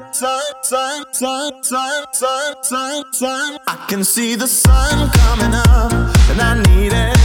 sun. I can see the sun coming up, and I need it.